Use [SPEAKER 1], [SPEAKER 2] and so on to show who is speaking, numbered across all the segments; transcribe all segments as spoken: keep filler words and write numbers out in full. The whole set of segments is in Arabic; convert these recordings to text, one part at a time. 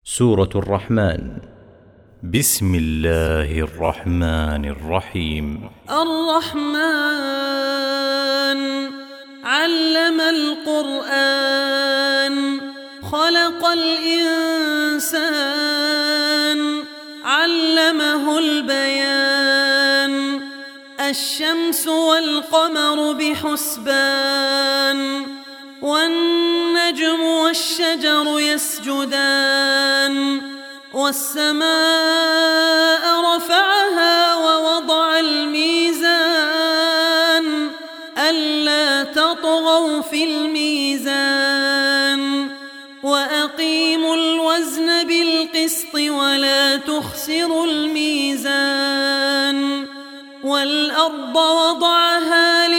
[SPEAKER 1] سورة الرحمن. بسم الله الرحمن الرحيم.
[SPEAKER 2] الرحمن علم القرآن خلق الإنسان علمه البيان الشمس والقمر بحسبان والنجم والشجر يسجدان والسماء رفعها ووضع الميزان ألا تطغوا في الميزان وأقيموا الوزن بالقسط ولا تخسروا الميزان والأرض وضعها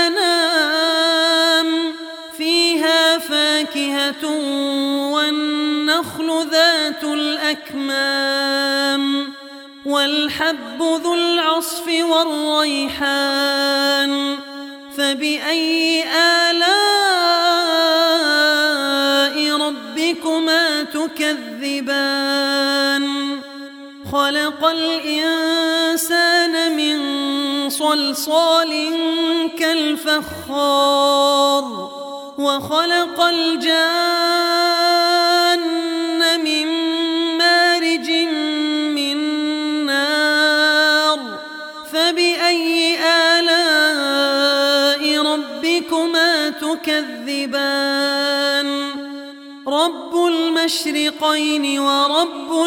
[SPEAKER 2] للأنام فيها فاكهة والنخل ذات الأكمام والحب ذو العصف والريحان فبأي آلاء ربكما تكذبان خلق الإنسان من صلصال كالفخار وخلق الجان من مارج من نار فبأي آلاء ربكما تكذبان رب المشرقين ورب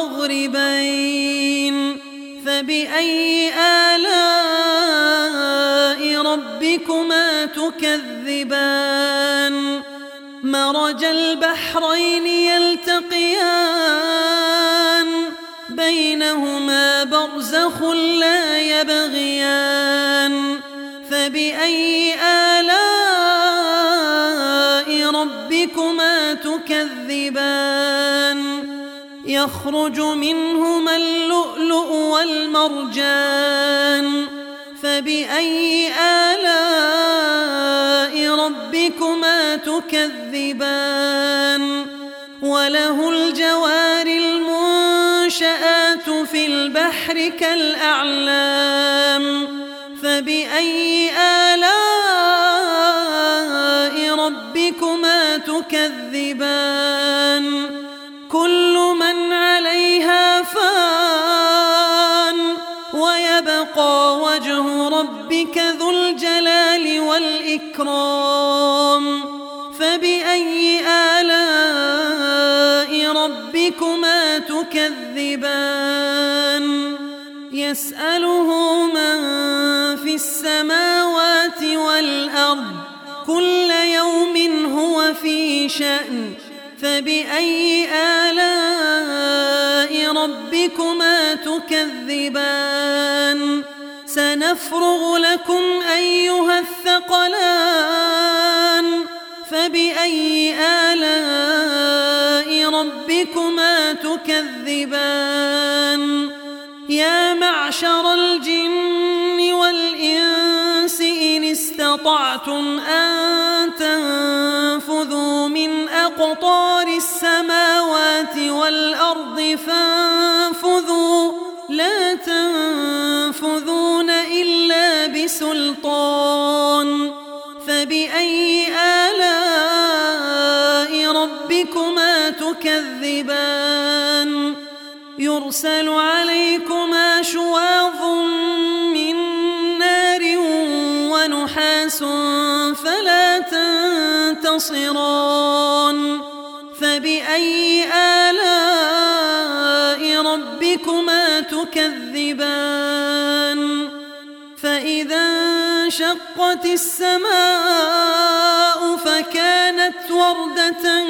[SPEAKER 2] المغربين فبأي آلاء ربكما تكذبان مرج البحرين يلتقيان بينهما برزخ لا يبغيان فبأي آلاء ربكما تكذبان يخرج منهما اللؤلؤ والمرجان فبأي آلاء ربكما تكذبان وله الجوار المنشآت في البحر كالأعلام فبأي آلاء ربكما تكذبان كل من عليها فان ويبقى وجه ربك ذو الجلال والإكرام فبأي آلاء ربكما تكذبان يسأله من في السماوات والأرض كل يوم هو في شأن فبأي آلاء ربكما تكذبان سنفرغ لكم أيها الثقلان فبأي آلاء ربكما تكذبان يا معشر الجن والإنس إن استطعتم أن تنفذوا من أقطار السماوات والأرض فانفذوا لا تنفذون إلا بسلطان فبأي آلاء ربكما تكذبان يرسل عليكما شواظ من نار ونحاس فلا تنتصران فبأي آلاء ربكما تكذبان فإذا انشقت السماء فكانت وردة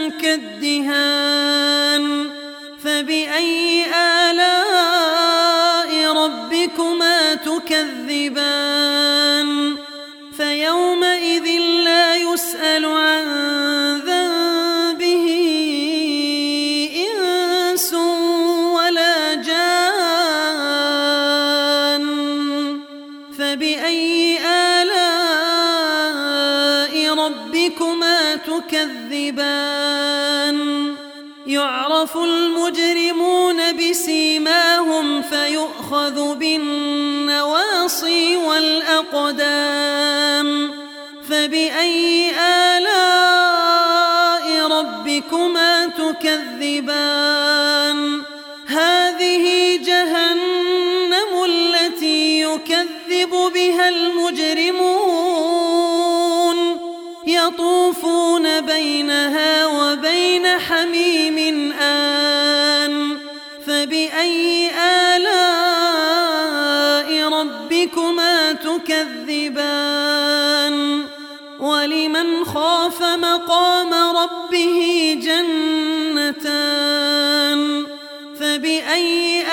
[SPEAKER 2] كالدهان فبأي آلاء ربكما تكذبان فيومئذ لا يسأل عن ذنبه إنس ولا جان فبأي آلاء ربكما تكذبان يعرض يعرف المجرمون بسيماهم فيؤخذ بالنواصي والأقدام فبأي آلاء ربكما تكذبان هذه جهنم التي يكذب بها المجرمون يطوفون بينها وبين حميم آن فبأي آلاء ربكما تكذبان ولمن خاف مقام ربه جنتان فبأي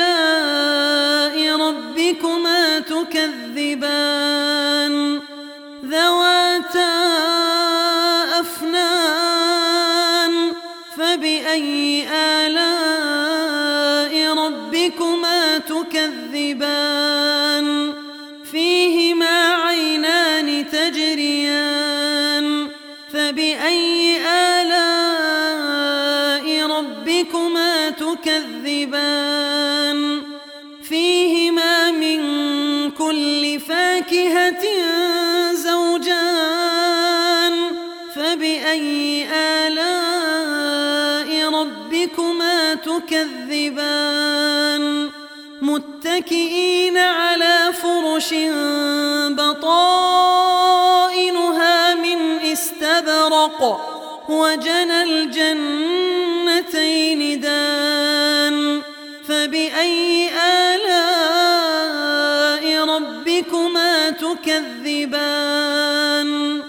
[SPEAKER 2] آلاء ربكما تكذبان ذواتا أفنان فبأي آلاء ربكما تكذبان فيهما عينان تجريان فبأي آلاء ربكما تكذبان فيهما من كل فاكهة زوجان فبأي آلاء ربكما تكذبان متكئين على فرش بطائنها من استبرق وجنى الجنتين دان فبأي آلاء ربكما تكذبان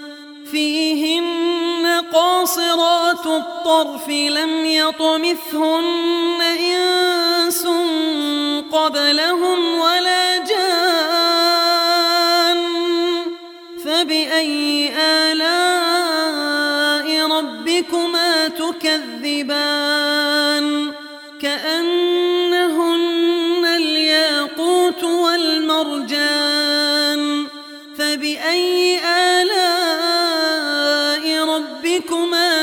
[SPEAKER 2] فيهن قاصرات الطرف لم يطمثهن إنس قبلهم ولا جان فبأي آلاء ربكما تكذبان كأنهن الياقوت والمرجان فبأي آلاء ربكما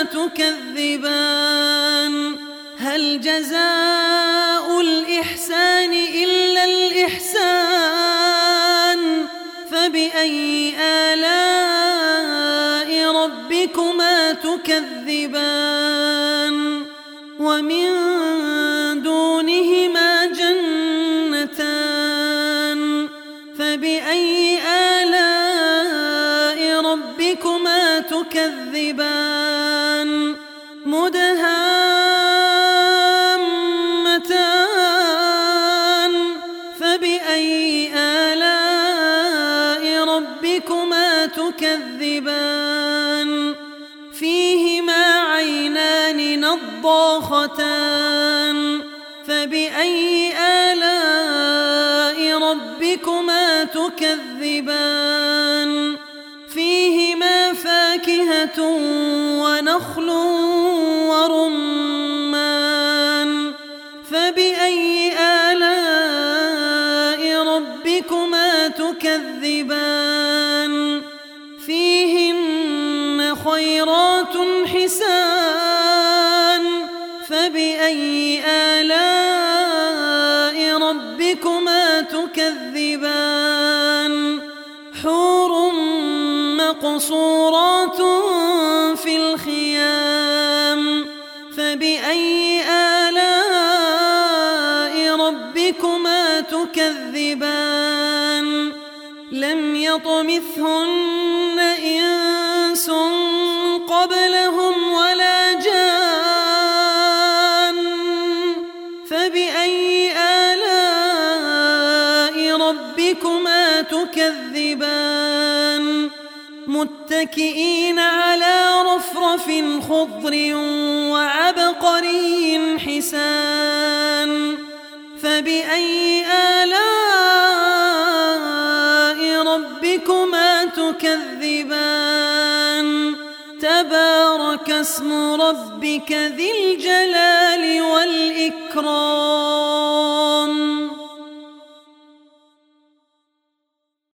[SPEAKER 2] تكذبان هل جزاء الإحسان إلا الإحسان فبأي آلاء ربكما تكذبان ومن دونهما جنتان فبأي آلاء ربكما تكذبان مدهامتان فبأي آلاء ربكما تكذبان فيهما عينان نضاختان فبأي آلاء ربكما تكذبان فيهما فاكهة ونخل ورمان فبأي آلاء ربكما تكذبان فيهن خيرات حسان فبأي آلاء ربكما تكذبان حور مقصورات في الخيام فبأي آلاء ربكما تكذبان لم يطمثهن إنس قبلهم ولا جان فبأي آلاء ربكما تكذبان متكئين على رفرف خضر وعبقري حسان فبأي آلاء ربكما تكذبان تبارك اسم ربك ذي الجلال والإكرام